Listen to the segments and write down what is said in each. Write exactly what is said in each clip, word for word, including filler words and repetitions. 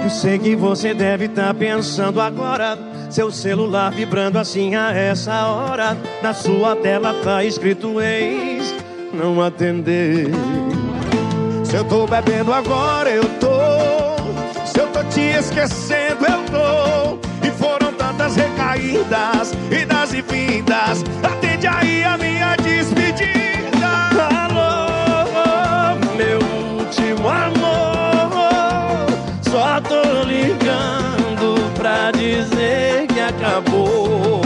Sei que você deve estar pensando agora, seu celular vibrando assim a essa hora. Na sua tela tá escrito ex, não atender. Se eu tô bebendo agora, eu tô. Se eu tô te esquecendo, eu tô. E foram tantas recaídas, idas e vindas. Atende aí a minha despedida. Alô, meu último amor, só tô ligando pra dizer que acabou.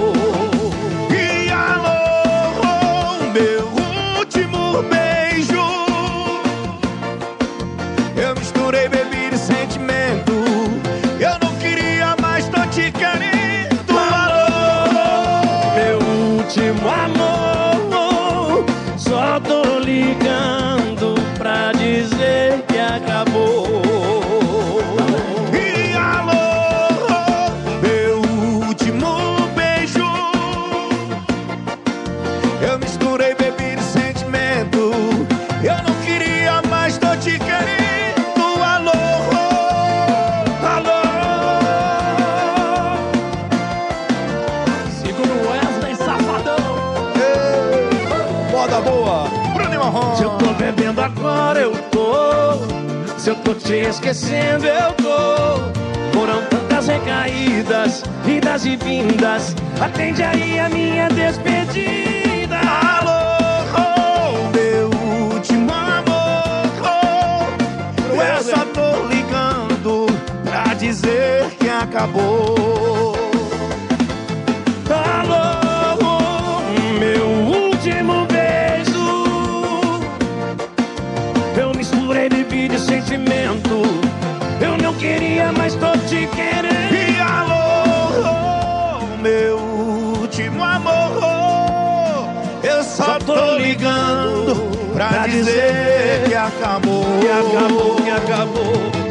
E alô, meu último beijo. Eu misturei bebida e sentimento. Eu não queria mais, tô te querendo. Alô, meu último amor, só tô ligando pra dizer que acabou. E alô, meu último beijo. Eu misturei bebida e sentimento. Eu não queria mais, tô te querendo. Boa, Bruno Marrom. Se eu tô bebendo agora, eu tô. Se eu tô te esquecendo, eu tô. Foram tantas recaídas, idas e vindas. Atende aí a minha despedida. Alô, meu último amor, eu só tô ligando pra dizer que acabou. Alô, meu último beijo. Eu misturei bebida e sentimento. Eu não queria, mas tô te querendo. E alô, meu último amor, eu só tô ligando pra dizer que acabou. Que acabou, que acabou.